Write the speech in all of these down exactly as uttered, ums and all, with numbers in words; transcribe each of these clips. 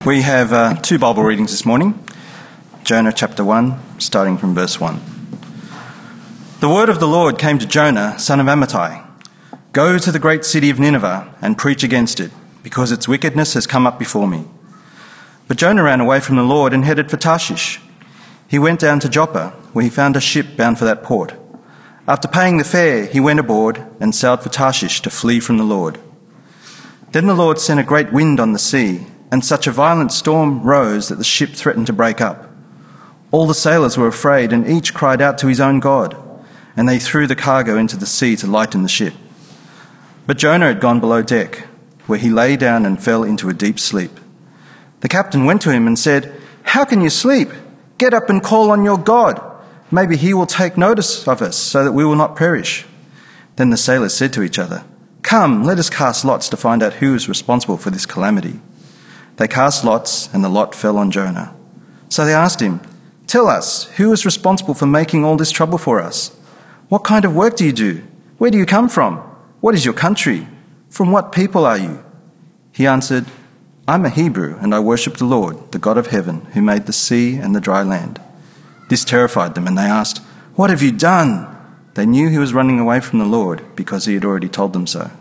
We have uh, two Bible readings this morning. Jonah chapter one, starting from verse one. The word of the Lord came to Jonah, son of Amittai. Go to the great city of Nineveh and preach against it, because its wickedness has come up before me. But Jonah ran away from the Lord and headed for Tarshish. He went down to Joppa, where he found a ship bound for that port. After paying the fare, he went aboard and sailed for Tarshish to flee from the Lord. Then the Lord sent a great wind on the sea, and such a violent storm rose that the ship threatened to break up. All the sailors were afraid, and each cried out to his own God, and they threw the cargo into the sea to lighten the ship. But Jonah had gone below deck, where he lay down and fell into a deep sleep. The captain went to him and said, "How can you sleep? Get up and call on your God. Maybe he will take notice of us so that we will not perish." Then the sailors said to each other, "Come, let us cast lots to find out who is responsible for this calamity." They cast lots, and the lot fell on Jonah. So they asked him, "Tell us, who is responsible for making all this trouble for us? What kind of work do you do? Where do you come from? What is your country? From what people are you?" He answered, "I'm a Hebrew, and I worship the Lord, the God of heaven, who made the sea and the dry land." This terrified them, and they asked, "What have you done?" They knew he was running away from the Lord, because he had already told them so.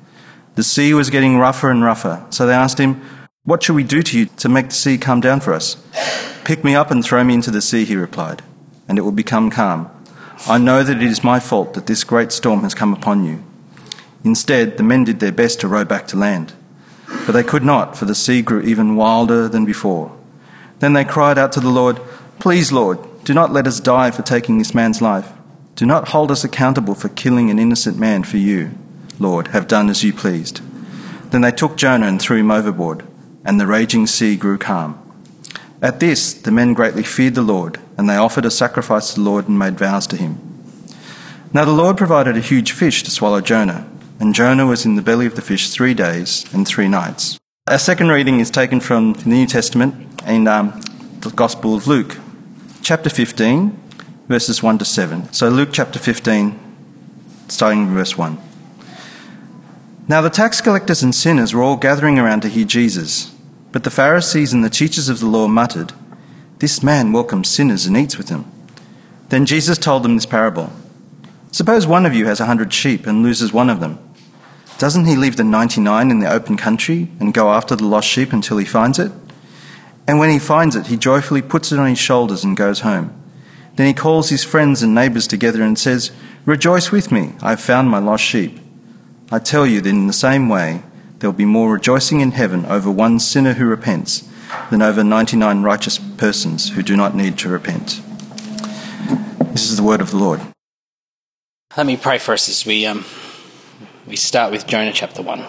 The sea was getting rougher and rougher, so they asked him, "What shall we do to you to make the sea calm down for us?" "Pick me up and throw me into the sea," he replied, "and it will become calm. I know that it is my fault that this great storm has come upon you." Instead, the men did their best to row back to land. But they could not, for the sea grew even wilder than before. Then they cried out to the Lord, "Please, Lord, do not let us die for taking this man's life. Do not hold us accountable for killing an innocent man, for you, Lord, have done as you pleased." Then they took Jonah and threw him overboard, and the raging sea grew calm. At this, the men greatly feared the Lord, and they offered a sacrifice to the Lord and made vows to him. Now the Lord provided a huge fish to swallow Jonah, and Jonah was in the belly of the fish three days and three nights. Our second reading is taken from the New Testament in um, the Gospel of Luke, chapter fifteen, verses one to seven. So Luke chapter fifteen, starting with verse one. Now the tax collectors and sinners were all gathering around to hear Jesus. But the Pharisees and the teachers of the law muttered, "This man welcomes sinners and eats with them." Then Jesus told them this parable. "Suppose one of you has a hundred sheep and loses one of them. Doesn't he leave the ninety-nine in the open country and go after the lost sheep until he finds it? And when he finds it, he joyfully puts it on his shoulders and goes home. Then he calls his friends and neighbours together and says, 'Rejoice with me, I have found my lost sheep.' I tell you that in the same way, there will be more rejoicing in heaven over one sinner who repents than over ninety-nine righteous persons who do not need to repent." This is the word of the Lord. Let me pray for us as we um, we start with Jonah chapter one.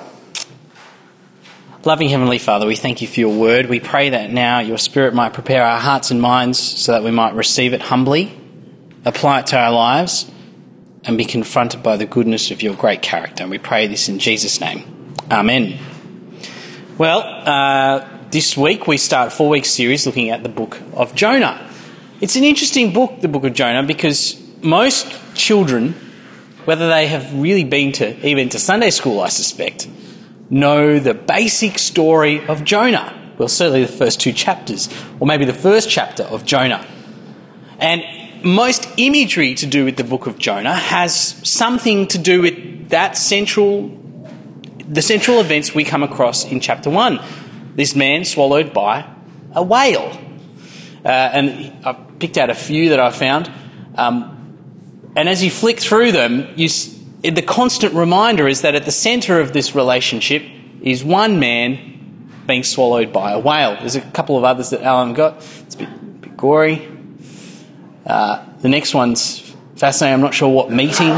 Loving Heavenly Father, we thank you for your word. We pray that now your Spirit might prepare our hearts and minds so that we might receive it humbly, apply it to our lives, and be confronted by the goodness of your great character. And we pray this in Jesus' name. Amen. Well, uh, this week we start a four-week series looking at the book of Jonah. It's an interesting book, the book of Jonah, because most children, whether they have really been to even to Sunday school, I suspect, know the basic story of Jonah. Well, certainly the first two chapters, or maybe the first chapter of Jonah. And most imagery to do with the book of Jonah has something to do with that central the central events we come across in chapter one. This man swallowed by a whale. Uh, and I picked out a few that I found. Um, and as you flick through them, you, the constant reminder is that at the centre of this relationship is one man being swallowed by a whale. There's a couple of others that Alan got. It's a bit, a bit gory. Uh, the next one's fascinating. I'm not sure what meeting.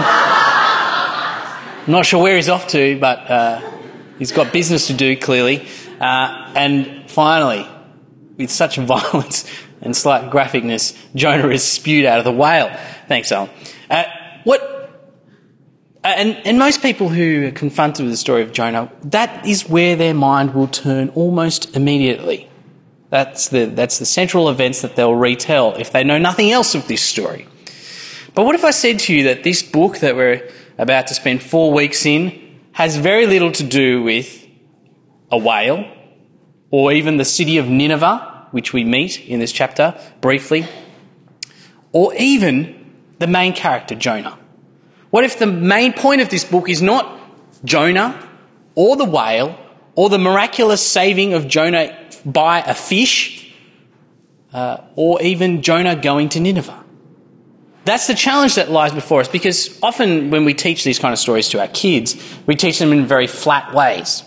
I'm not sure where he's off to, but uh, he's got business to do, clearly. Uh, and finally, with such violence and slight graphicness, Jonah is spewed out of the whale. Thanks, Alan. Uh, what? Uh, and, and most people who are confronted with the story of Jonah, that is where their mind will turn almost immediately. That's the, that's the central events that they'll retell if they know nothing else of this story. But what if I said to you that this book that we're about to spend four weeks in has very little to do with a whale, or even the city of Nineveh, which we meet in this chapter briefly, or even the main character, Jonah? What if the main point of this book is not Jonah or the whale or the miraculous saving of Jonah by a fish, uh, or even Jonah going to Nineveh? That's the challenge that lies before us, because often when we teach these kind of stories to our kids, we teach them in very flat ways.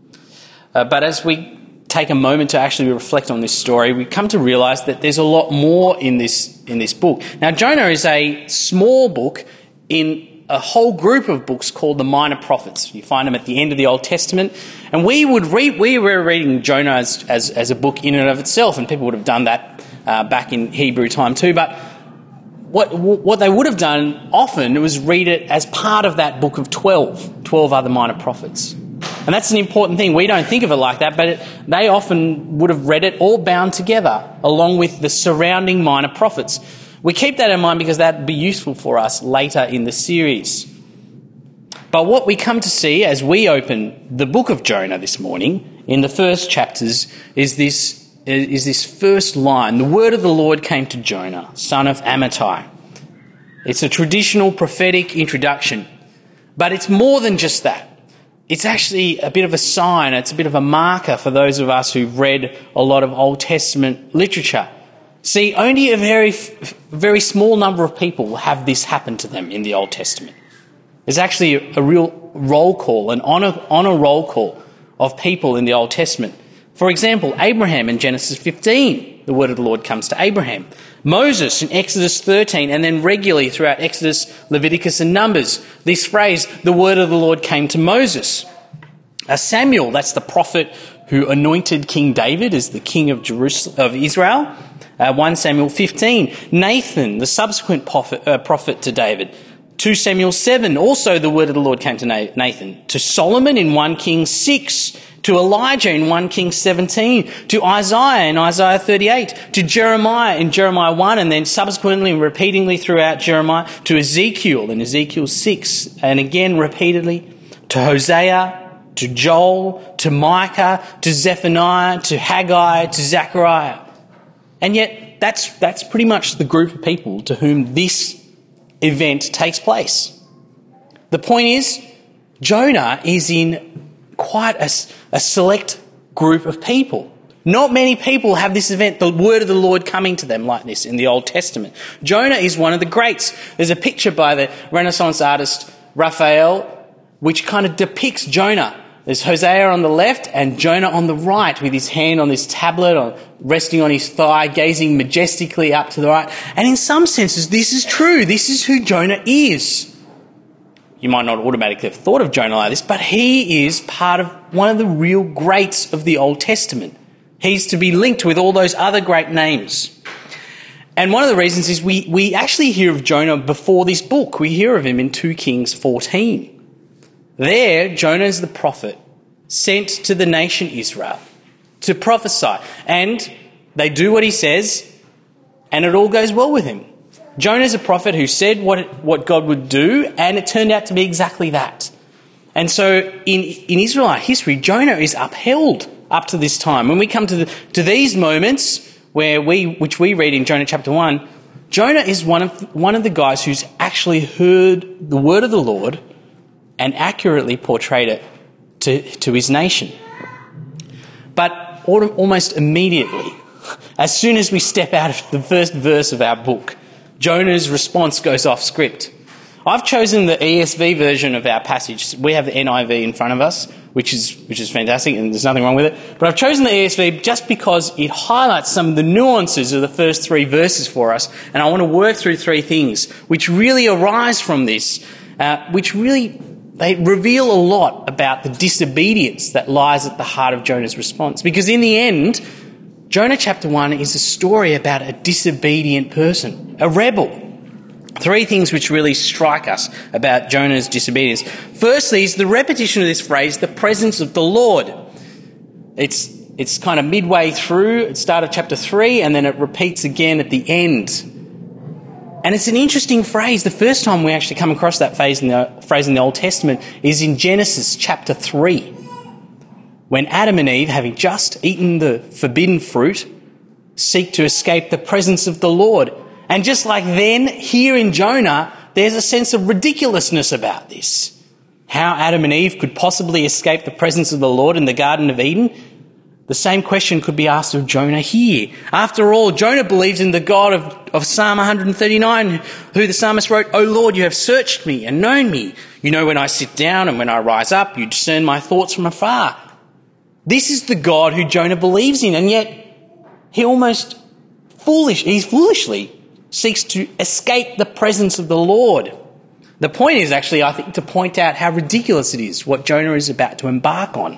Uh, but as we take a moment to actually reflect on this story, we come to realise that there's a lot more in this in this book. Now, Jonah is a small book in a whole group of books called the Minor Prophets. You find them at the end of the Old Testament. And we would read, we were reading Jonah as, as, as a book in and of itself, and people would have done that uh, back in Hebrew time too. But what what they would have done often was read it as part of that book of twelve, twelve other minor prophets. And that's an important thing. We don't think of it like that, but it, they often would have read it all bound together along with the surrounding minor prophets. We keep that in mind because that would be useful for us later in the series. But what we come to see as we open the book of Jonah this morning, in the first chapters, is this is this first line: the word of the Lord came to Jonah, son of Amittai. It's a traditional prophetic introduction, but it's more than just that. It's actually a bit of a sign, it's a bit of a marker for those of us who've read a lot of Old Testament literature. See, only a very, very small number of people have this happen to them in the Old Testament. There's actually a, a real roll call, an honour, honour roll call of people in the Old Testament. For example, Abraham in Genesis fifteen, the word of the Lord comes to Abraham. Moses in Exodus thirteen, and then regularly throughout Exodus, Leviticus and Numbers, this phrase, the word of the Lord came to Moses. Uh, Samuel, that's the prophet who anointed King David as the king of Jerusalem, of Israel. Uh, First Samuel fifteen. Nathan, the subsequent prophet, uh, prophet to David. Second Samuel seven, also the word of the Lord came to Nathan. To Solomon in First Kings six. To Elijah in First Kings seventeen, to Isaiah in Isaiah thirty-eight, to Jeremiah in Jeremiah one, and then subsequently and repeatedly throughout Jeremiah, to Ezekiel in Ezekiel six, and again repeatedly, to Hosea, to Joel, to Micah, to Zephaniah, to Haggai, to Zechariah. And yet that's, that's pretty much the group of people to whom this event takes place. The point is, Jonah is in quite a, a select group of people. Not many people have this event, the word of the Lord coming to them like this in the Old Testament. Jonah is one of the greats. There's a picture by the Renaissance artist Raphael which kind of depicts Jonah. There's Hosea on the left and Jonah on the right with his hand on this tablet, on, resting on his thigh, gazing majestically up to the right. And in some senses, this is true. This is who Jonah is. You might not automatically have thought of Jonah like this, but he is part of one of the real greats of the Old Testament. He's to be linked with all those other great names. And one of the reasons is we, we actually hear of Jonah before this book. We hear of him in Second Kings fourteen. There, Jonah is the prophet sent to the nation Israel to prophesy. And they do what he says, and it all goes well with him. Jonah is a prophet who said what, what God would do, and it turned out to be exactly that. And so in, in Israelite history, Jonah is upheld up to this time. When we come to, the, to these moments where we, which we read in Jonah chapter one, Jonah is one of, one of the guys who's actually heard the word of the Lord and accurately portrayed it to, to his nation. But almost immediately, as soon as we step out of the first verse of our book, Jonah's response goes off script. I've chosen the E S V version of our passage. We have the N I V in front of us, which is which is fantastic, and there's nothing wrong with it. But I've chosen the E S V just because it highlights some of the nuances of the first three verses for us, and I want to work through three things which really arise from this, uh, which really they reveal a lot about the disobedience that lies at the heart of Jonah's response. Because in the end, Jonah chapter one is a story about a disobedient person, a rebel. Three things which really strike us about Jonah's disobedience. Firstly is the repetition of this phrase, the presence of the Lord. It's it's kind of midway through, it started chapter three, and then it repeats again at the end. And it's an interesting phrase. The first time we actually come across that phrase in the, phrase in the Old Testament is in Genesis chapter three, when Adam and Eve, having just eaten the forbidden fruit, seek to escape the presence of the Lord. And just like then, here in Jonah, there's a sense of ridiculousness about this. How Adam and Eve could possibly escape the presence of the Lord in the Garden of Eden? The same question could be asked of Jonah here. After all, Jonah believes in the God of, of Psalm one thirty-nine, who the psalmist wrote, "O Lord, you have searched me and known me. You know when I sit down and when I rise up, you discern my thoughts from afar." This is the God who Jonah believes in, and yet he almost foolish, he foolishly seeks to escape the presence of the Lord. The point is actually, I think, to point out how ridiculous it is what Jonah is about to embark on.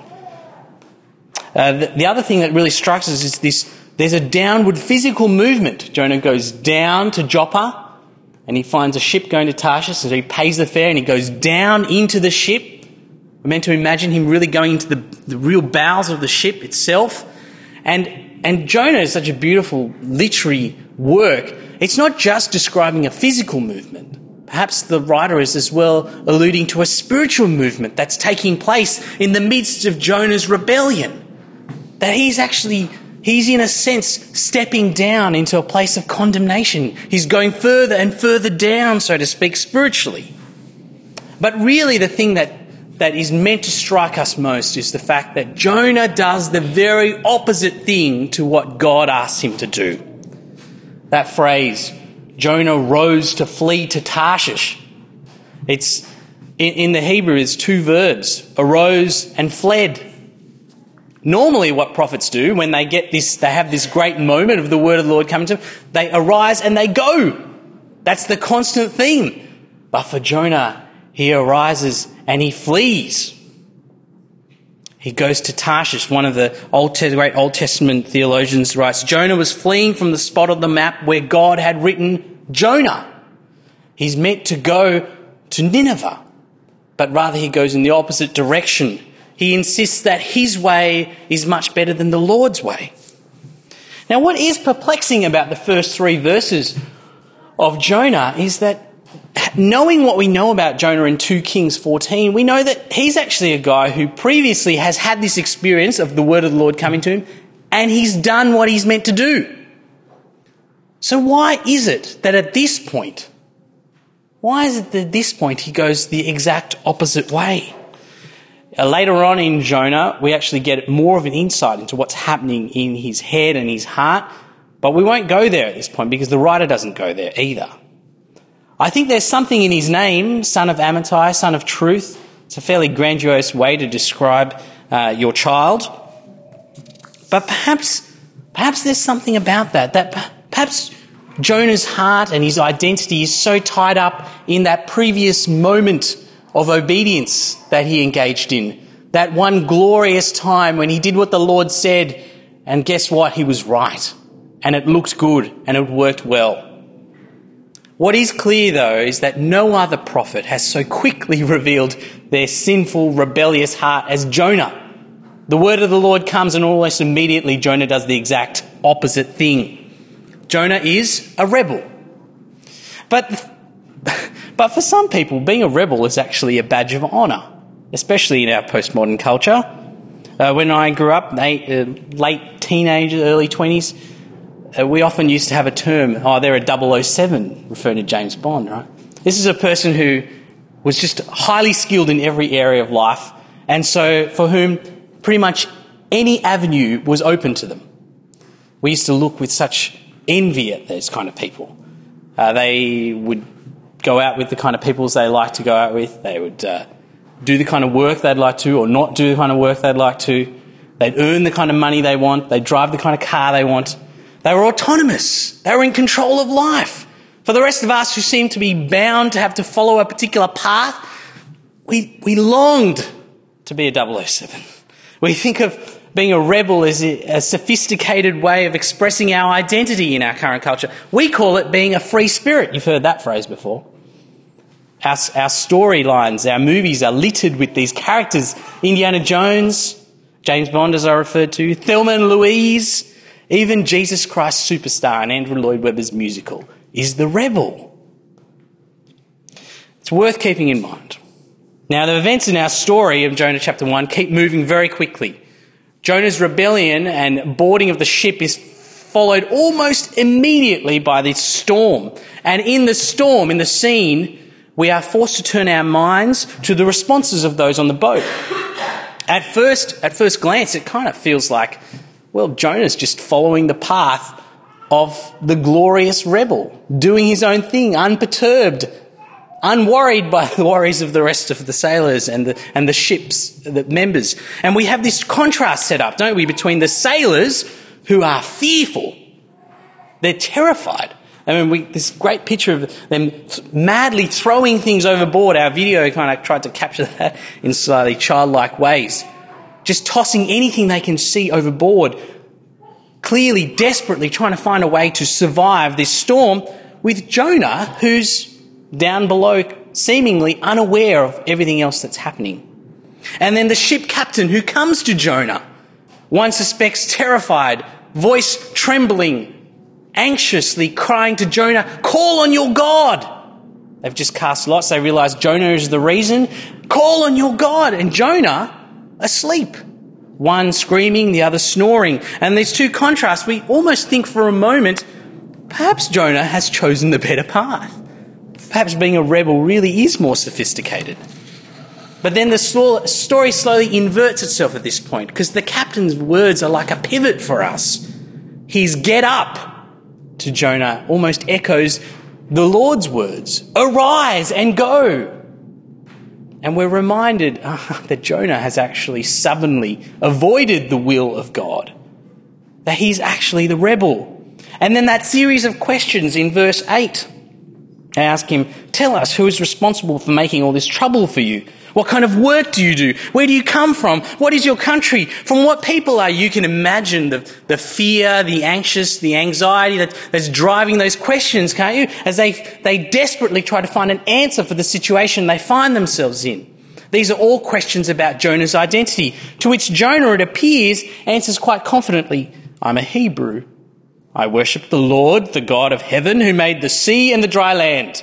Uh, the, the other thing that really strikes us is this, there's a downward physical movement. Jonah goes down to Joppa and he finds a ship going to Tarshish, so he pays the fare and he goes down into the ship. We're meant to imagine him really going into the, the real bowels of the ship itself. And, and Jonah is such a beautiful literary work. It's not just describing a physical movement. Perhaps the writer is as well alluding to a spiritual movement that's taking place in the midst of Jonah's rebellion. That he's actually, he's in a sense stepping down into a place of condemnation. He's going further and further down, so to speak, spiritually. But really the thing that, that is meant to strike us most is the fact that Jonah does the very opposite thing to what God asks him to do. That phrase, Jonah rose to flee to Tarshish. It's in, in the Hebrew, it's two verbs, arose and fled. Normally what prophets do when they get this, they have this great moment of the word of the Lord coming to them, they arise and they go. That's the constant theme. But for Jonah, he arises and he flees. He goes to Tarshish. One of the Old, great Old Testament theologians writes, Jonah was fleeing from the spot on the map where God had written Jonah. He's meant to go to Nineveh, but rather he goes in the opposite direction. He insists that his way is much better than the Lord's way. Now, what is perplexing about the first three verses of Jonah is that knowing what we know about Jonah in two Kings fourteen, we know that he's actually a guy who previously has had this experience of the word of the Lord coming to him, and he's done what he's meant to do. So why is it that at this point, why is it that at this point he goes the exact opposite way? Uh, later on in Jonah, we actually get more of an insight into what's happening in his head and his heart, but we won't go there at this point because the writer doesn't go there either. I think there's something in his name, son of Amittai, son of truth. It's a fairly grandiose way to describe uh, your child. But perhaps, perhaps there's something about that, that perhaps Jonah's heart and his identity is so tied up in that previous moment of obedience that he engaged in. That one glorious time when he did what the Lord said, and guess what? He was right. And it looked good and it worked well. What is clear, though, is that no other prophet has so quickly revealed their sinful, rebellious heart as Jonah. The word of the Lord comes and almost immediately Jonah does the exact opposite thing. Jonah is a rebel. But, but for some people, being a rebel is actually a badge of honour, especially in our postmodern culture. Uh, when I grew up, late, uh, late teenagers, early twenties, Uh, we often used to have a term, oh, they're a double oh seven, referring to James Bond, right? This is a person who was just highly skilled in every area of life, and so for whom pretty much any avenue was open to them. We used to look with such envy at those kind of people. Uh, they would go out with the kind of peoples they like to go out with. They would uh, do the kind of work they'd like to, or not do the kind of work they'd like to. They'd earn the kind of money they want. They'd drive the kind of car they want. They were autonomous. They were in control of life. For the rest of us who seem to be bound to have to follow a particular path, we, we longed to be a double oh seven. We think of being a rebel as a, a sophisticated way of expressing our identity in our current culture. We call it being a free spirit. You've heard that phrase before. Our, our storylines, our movies are littered with these characters. Indiana Jones, James Bond, as I referred to, Thelma and Louise. Even Jesus Christ Superstar and Andrew Lloyd Webber's musical is the rebel. It's worth keeping in mind. Now, the events in our story of Jonah chapter one keep moving very quickly. Jonah's rebellion and boarding of the ship is followed almost immediately by this storm. And in the storm, in the scene, we are forced to turn our minds to the responses of those on the boat. At first, at first glance, it kind of feels like, well, Jonah's just following the path of the glorious rebel, doing his own thing, unperturbed, unworried by the worries of the rest of the sailors and the, and the ship's the members. And we have this contrast set up, don't we, between the sailors who are fearful. They're terrified. I mean, we, this great picture of them madly throwing things overboard. Our video kind of tried to capture that in slightly childlike ways. Just tossing anything they can see overboard, clearly, desperately trying to find a way to survive this storm, with Jonah, who's down below, seemingly unaware of everything else that's happening. And then the ship captain who comes to Jonah, one suspects terrified, voice trembling, anxiously crying to Jonah, "Call on your God." They've just cast lots. They realise Jonah is the reason. Call on your God. And Jonah, asleep. One screaming, the other snoring. And these two contrasts, we almost think for a moment, perhaps Jonah has chosen the better path. Perhaps being a rebel really is more sophisticated. But then the story slowly inverts itself at this point, because the captain's words are like a pivot for us. His "get up" to Jonah almost echoes the Lord's words, "Arise and go." And we're reminded uh, that Jonah has actually stubbornly avoided the will of God, that he's actually the rebel. And then that series of questions in verse eight, they ask him, "Tell us, who is responsible for making all this trouble for you? What kind of work do you do? Where do you come from? What is your country? From what people are you?" You can imagine the, the fear, the anxious, the anxiety that, that's driving those questions, can't you? As they, they desperately try to find an answer for the situation they find themselves in. These are all questions about Jonah's identity, to which Jonah, it appears, answers quite confidently, "I'm a Hebrew. I worship the Lord, the God of heaven, who made the sea and the dry land."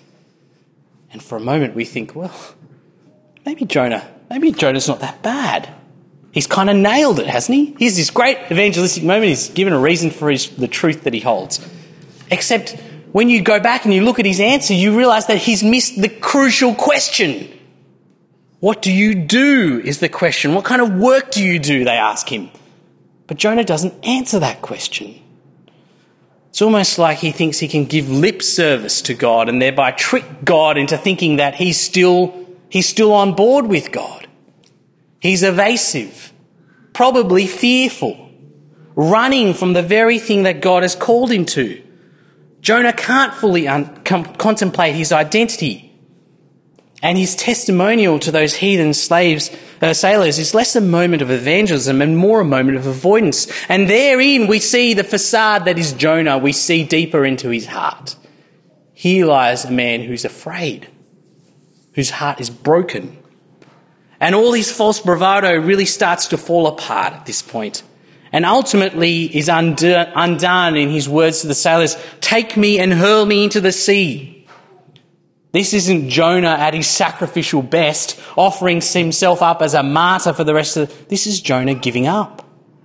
And for a moment we think, well, maybe Jonah, maybe Jonah's not that bad. He's kind of nailed it, hasn't he? Here's this great evangelistic moment. He's given a reason for his, the truth that he holds. Except when you go back and you look at his answer, you realise that he's missed the crucial question. What do you do is the question. What kind of work do you do, they ask him. But Jonah doesn't answer that question. It's almost like he thinks he can give lip service to God and thereby trick God into thinking that he's still He's still on board with God. He's evasive, probably fearful, running from the very thing that God has called him to. Jonah can't fully un- com- contemplate his identity. And his testimonial to those heathen slaves, uh, sailors is less a moment of evangelism and more a moment of avoidance. And therein we see the facade that is Jonah. We see deeper into his heart. Here lies a man who's afraid, whose heart is broken. And all his false bravado really starts to fall apart at this point, and ultimately is undone, undone in his words to the sailors, "Take me and hurl me into the sea." This isn't Jonah at his sacrificial best, offering himself up as a martyr for the rest of the... This is Jonah giving up.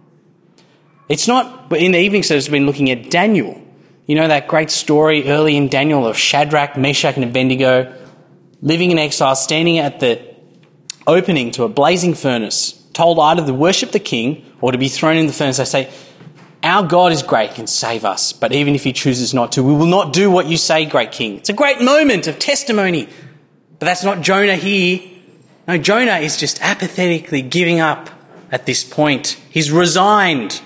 It's not... But in the evening service, we've been looking at Daniel. You know that great story early in Daniel of Shadrach, Meshach and Abednego, living in exile, standing at the opening to a blazing furnace, told either to worship the king or to be thrown in the furnace. They say, "Our God is great, can save us, but even if he chooses not to, we will not do what you say, great king." It's a great moment of testimony. But that's not Jonah here. No, Jonah is just apathetically giving up at this point. He's resigned.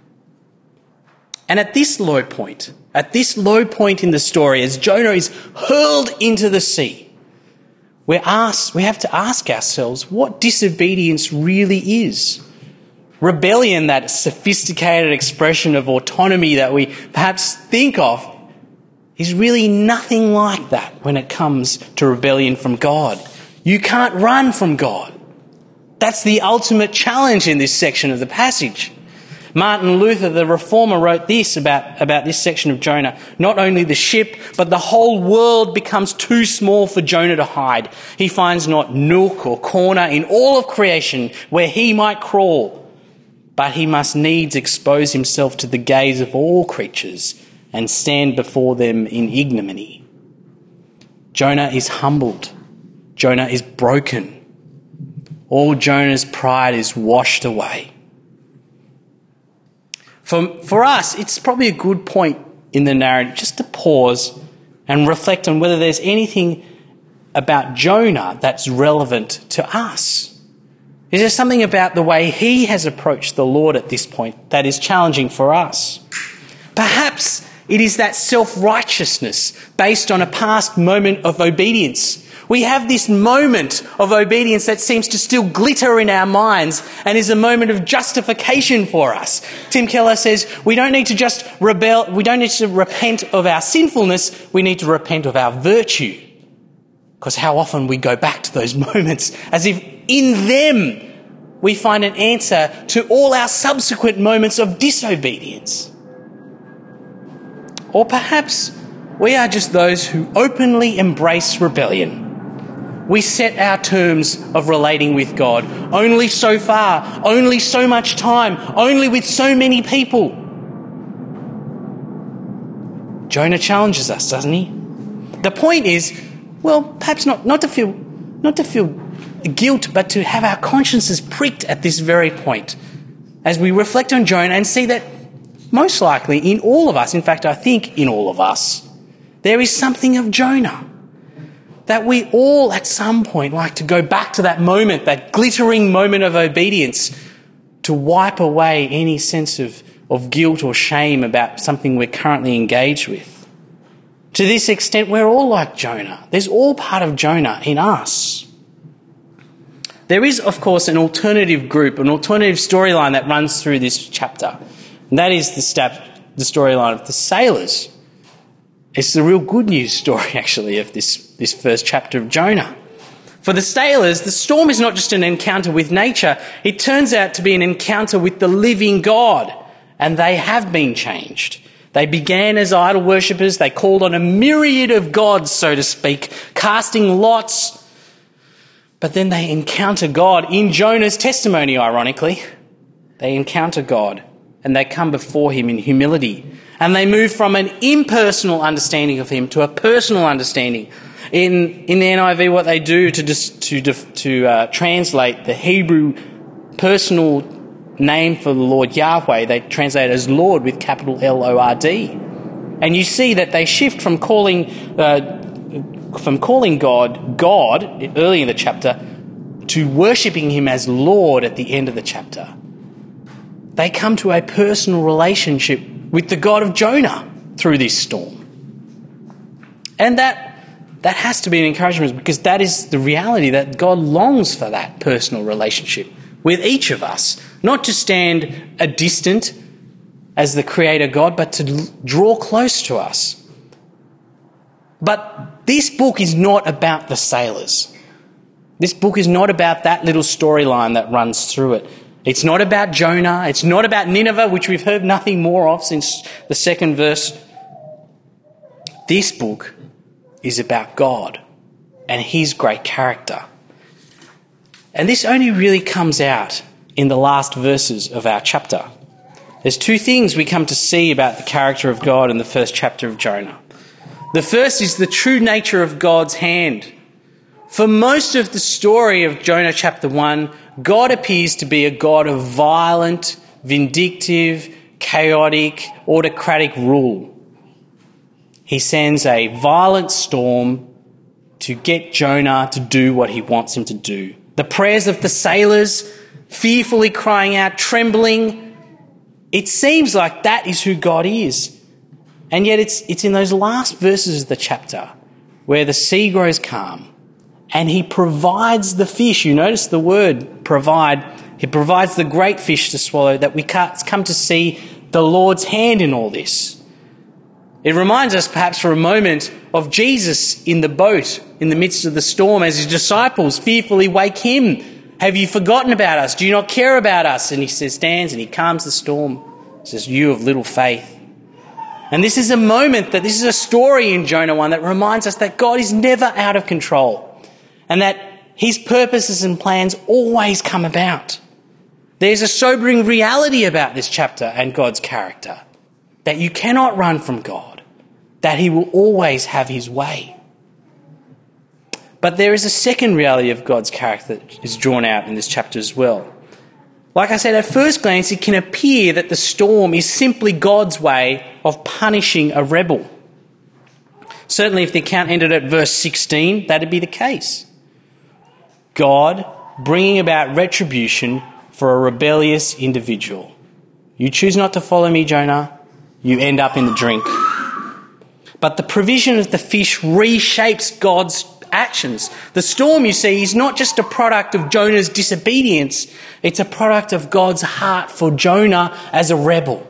And at this low point, at this low point in the story, as Jonah is hurled into the sea, We're asked, we have to ask ourselves what disobedience really is. Rebellion, that sophisticated expression of autonomy that we perhaps think of, is really nothing like that when it comes to rebellion from God. You can't run from God. That's the ultimate challenge in this section of the passage. Martin Luther, the reformer, wrote this about, about this section of Jonah. "Not only the ship, but the whole world becomes too small for Jonah to hide. He finds not nook or corner in all of creation where he might crawl. but he must needs expose himself to the gaze of all creatures and stand before them in ignominy. Jonah is humbled. Jonah is broken. All Jonah's pride is washed away. For, for us, it's probably a good point in the narrative just to pause and reflect on whether there's anything about Jonah that's relevant to us. Is there something about the way he has approached the Lord at this point that is challenging for us? Perhaps it is that self-righteousness based on a past moment of obedience. We have this moment of obedience that seems to still glitter in our minds and is a moment of justification for us. Tim Keller says we don't need to just rebel, we don't need to repent of our sinfulness, we need to repent of our virtue. Because how often we go back to those moments as if in them we find an answer to all our subsequent moments of disobedience. Or perhaps we are just those who openly embrace rebellion. We set our terms of relating with God only so far, only so much time, only with so many people. Jonah challenges us, doesn't he? The point is, well, perhaps not, not to feel, not to feel guilt, but to have our consciences pricked at this very point as we reflect on Jonah and see that most likely in all of us, in fact, I think in all of us, there is something of Jonah. That we all at some point like to go back to that moment, that glittering moment of obedience, to wipe away any sense of, of guilt or shame about something we're currently engaged with. To this extent, we're all like Jonah. There's all part of Jonah in us. There is, of course, an alternative group, an alternative storyline that runs through this chapter. And that is the, stab, the storyline of the sailors. It's the real good news story, actually, of this, this first chapter of Jonah. For the sailors, the storm is not just an encounter with nature. It turns out to be an encounter with the living God. And they have been changed. They began as idol worshippers. They called on a myriad of gods, so to speak, casting lots. But then they encounter God in Jonah's testimony, ironically. They encounter God and they come before him in humility. And they move from an impersonal understanding of him to a personal understanding. In in the N I V, what they do to just to to uh, translate the Hebrew personal name for the Lord Yahweh, they translate it as Lord with capital L O R D. And you see that they shift from calling uh, from calling God God early in the chapter to worshipping him as Lord at the end of the chapter. They come to a personal relationship with the God of Jonah through this storm. And that that has to be an encouragement, because that is the reality, that God longs for that personal relationship with each of us. Not to stand a distant as the Creator God, but to draw close to us. But this book is not about the sailors. This book is not about that little storyline that runs through it. It's not about Jonah. It's not about Nineveh, which we've heard nothing more of since the second verse. This book is about God and his great character. And this only really comes out in the last verses of our chapter. There's two things we come to see about the character of God in the first chapter of Jonah. The first is the true nature of God's hand. For most of the story of Jonah chapter one, God appears to be a God of violent, vindictive, chaotic, autocratic rule. He sends a violent storm to get Jonah to do what he wants him to do. The prayers of the sailors, fearfully crying out, trembling, it seems like that is who God is. And yet it's, it's in those last verses of the chapter where the sea grows calm and he provides the fish. You notice the word provide. He provides the great fish to swallow, that we come to see the Lord's hand in all this. It reminds us perhaps for a moment of Jesus in the boat in the midst of the storm as his disciples fearfully wake him. Have you forgotten about us? Do you not care about us? And he says, stands and he calms the storm. He says, you of little faith. And this is a moment, that this is a story in Jonah one that reminds us that God is never out of control and that his purposes and plans always come about. There's a sobering reality about this chapter and God's character, that you cannot run from God, that he will always have his way. But there is a second reality of God's character that is drawn out in this chapter as well. Like I said, at first glance, it can appear that the storm is simply God's way of punishing a rebel. Certainly, if the account ended at verse sixteen, that'd be the case. God bringing about retribution for a rebellious individual. You choose not to follow me, Jonah, you end up in the drink. But the provision of the fish reshapes God's actions. The storm, you see, is not just a product of Jonah's disobedience, it's a product of God's heart for Jonah as a rebel.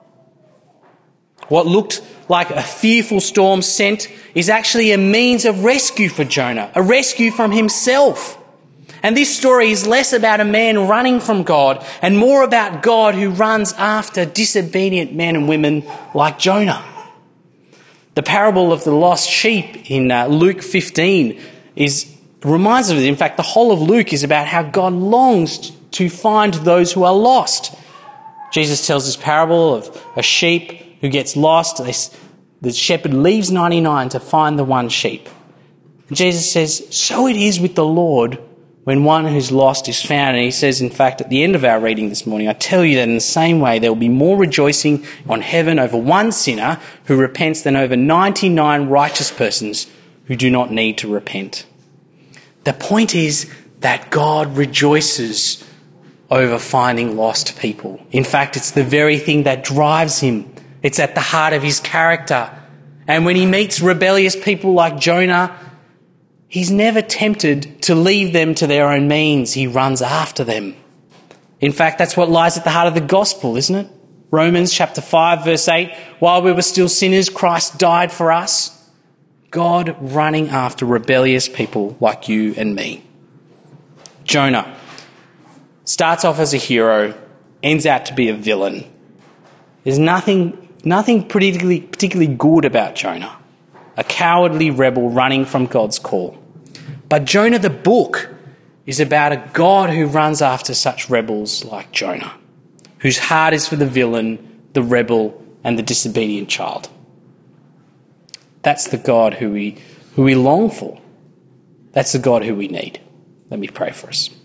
What looked like a fearful storm sent is actually a means of rescue for Jonah, a rescue from himself. And this story is less about a man running from God and more about God who runs after disobedient men and women like Jonah. The parable of the lost sheep in uh, Luke fifteen is reminds us of it. In fact, the whole of Luke is about how God longs to find those who are lost. Jesus tells this parable of a sheep who gets lost. The shepherd leaves ninety-nine to find the one sheep. And Jesus says, so it is with the Lord when one who's lost is found. And he says, in fact, at the end of our reading this morning, I tell you that in the same way there will be more rejoicing on heaven over one sinner who repents than over ninety-nine righteous persons who do not need to repent. The point is that God rejoices over finding lost people. In fact, it's the very thing that drives him. It's at the heart of his character. And when he meets rebellious people like Jonah, he's never tempted to leave them to their own means. He runs after them. In fact, that's what lies at the heart of the gospel, isn't it? Romans chapter five, verse eight, while we were still sinners, Christ died for us. God running after rebellious people like you and me. Jonah starts off as a hero, ends out to be a villain. There's nothing, nothing particularly, particularly good about Jonah. A cowardly rebel running from God's call. But Jonah the book is about a God who runs after such rebels like Jonah, whose heart is for the villain, the rebel, and the disobedient child. That's the God who we, who we long for. That's the God who we need. Let me pray for us.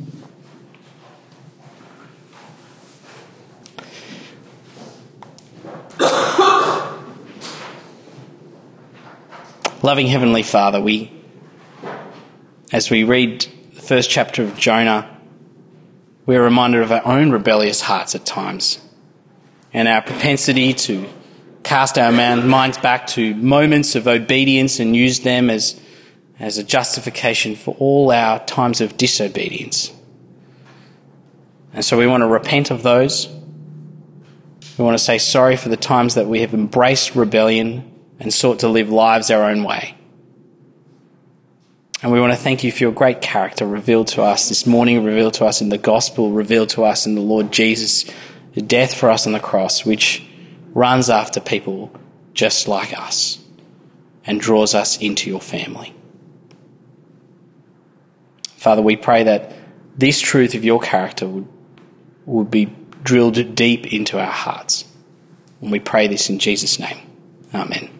Loving Heavenly Father, we, as we read the first chapter of Jonah, we're reminded of our own rebellious hearts at times and our propensity to cast our minds back to moments of obedience and use them as, as a justification for all our times of disobedience. And so we want to repent of those. We want to say sorry for the times that we have embraced rebellion and sought to live lives our own way. And we want to thank you for your great character revealed to us this morning, revealed to us in the gospel, revealed to us in the Lord Jesus, the death for us on the cross, which runs after people just like us and draws us into your family. Father, we pray that this truth of your character would, would be drilled deep into our hearts. And we pray this in Jesus' name. Amen.